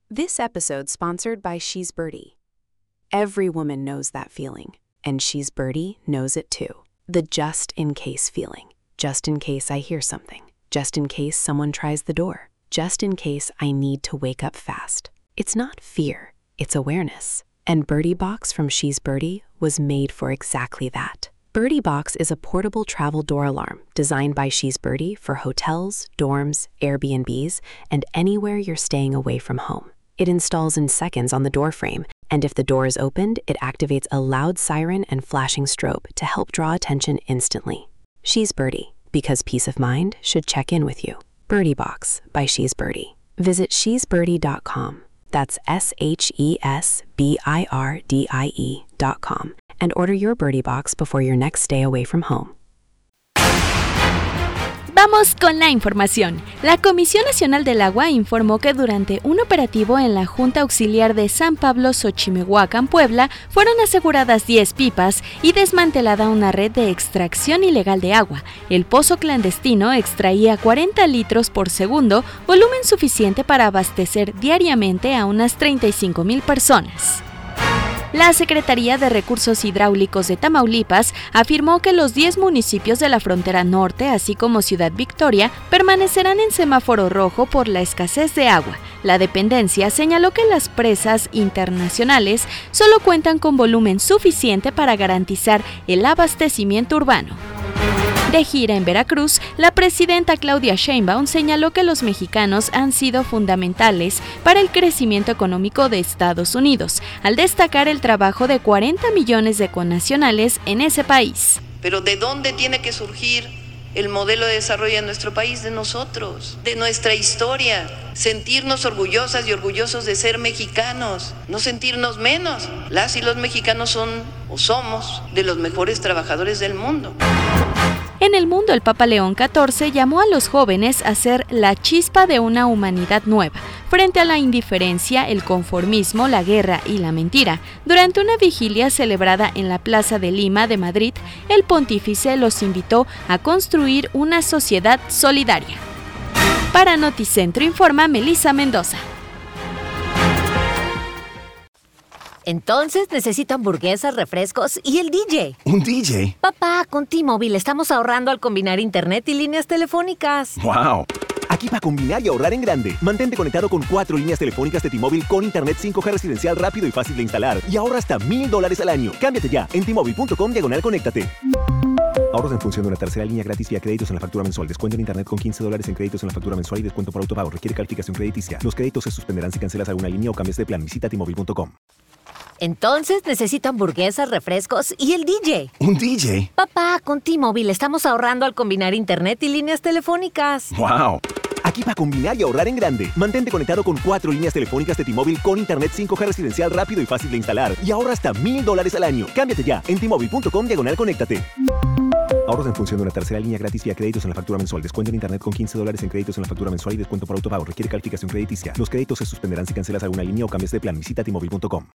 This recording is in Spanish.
This episode sponsored by She's Birdie. Every woman knows that feeling, and She's Birdie knows it too. The just-in-case feeling. Just in case I hear something. Just in case someone tries the door. Just in case I need to wake up fast. It's not fear, it's awareness. And Birdie Box from She's Birdie was made for exactly that. Birdie Box is a portable travel door alarm designed by She's Birdie for hotels, dorms, Airbnbs, and anywhere you're staying away from home. It installs in seconds on the door frame, and if the door is opened, it activates a loud siren and flashing strobe to help draw attention instantly. She's Birdie, because peace of mind should check in with you. Birdie Box by She's Birdie. Visit shesbirdie.com. That's SHESBIRDIE.com. And order your Birdie Box before your next stay away from home. Vamos con la información. La Comisión Nacional del Agua informó que durante un operativo en la Junta Auxiliar de San Pablo Xochimehuacán, Puebla, fueron aseguradas 10 pipas y desmantelada una red de extracción ilegal de agua. El pozo clandestino extraía 40 litros por segundo, volumen suficiente para abastecer diariamente a unas 35,000 personas. La Secretaría de Recursos Hidráulicos de Tamaulipas afirmó que los 10 municipios de la frontera norte, así como Ciudad Victoria, permanecerán en semáforo rojo por la escasez de agua. La dependencia señaló que las presas internacionales solo cuentan con volumen suficiente para garantizar el abastecimiento urbano. De gira en Veracruz, la presidenta Claudia Sheinbaum señaló que los mexicanos han sido fundamentales para el crecimiento económico de Estados Unidos, al destacar el trabajo de 40 millones de connacionales en ese país. Pero ¿de dónde tiene que surgir el modelo de desarrollo de nuestro país? De nosotros, de nuestra historia. Sentirnos orgullosas y orgullosos de ser mexicanos, no sentirnos menos. Las y los mexicanos son o somos de los mejores trabajadores del mundo. En el mundo, el Papa León XIV llamó a los jóvenes a ser la chispa de una humanidad nueva, frente a la indiferencia, el conformismo, la guerra y la mentira. Durante una vigilia celebrada en la Plaza de Lima de Madrid, el pontífice los invitó a construir una sociedad solidaria. Para Noticentro informa Melissa Mendoza. Entonces necesito hamburguesas, refrescos y el DJ. ¿Un DJ? Papá, con T-Mobile estamos ahorrando al combinar internet y líneas telefónicas. ¡Wow! Aquí para combinar y ahorrar en grande. Mantente conectado con 4 líneas telefónicas de T-Mobile con internet 5G residencial rápido y fácil de instalar. Y ahorra hasta $1,000 al año. Cámbiate ya en T-Mobile.com/conéctate. Ahorros en función de una tercera línea gratis vía créditos en la factura mensual. Descuento en internet con $15 en créditos en la factura mensual y descuento por autopago. Requiere calificación crediticia. Los créditos se suspenderán si cancelas alguna línea o cambias de plan. Visita T-Mobile.com. Entonces necesito hamburguesas, refrescos y el DJ. ¿Un DJ? Papá, con T-Mobile estamos ahorrando al combinar internet y líneas telefónicas. ¡Wow! Aquí para combinar y ahorrar en grande. Mantente conectado con 4 líneas telefónicas de T-Mobile con internet 5G residencial rápido y fácil de instalar. Y ahorra hasta $1,000 al año. Cámbiate ya en T-Mobile.com/conéctate. Ahorros en función de una tercera línea gratis vía créditos en la factura mensual. Descuento en internet con $15 en créditos en la factura mensual y descuento por autopago. Requiere calificación crediticia. Los créditos se suspenderán si cancelas alguna línea o cambias de plan. Visita T-Mobile.com.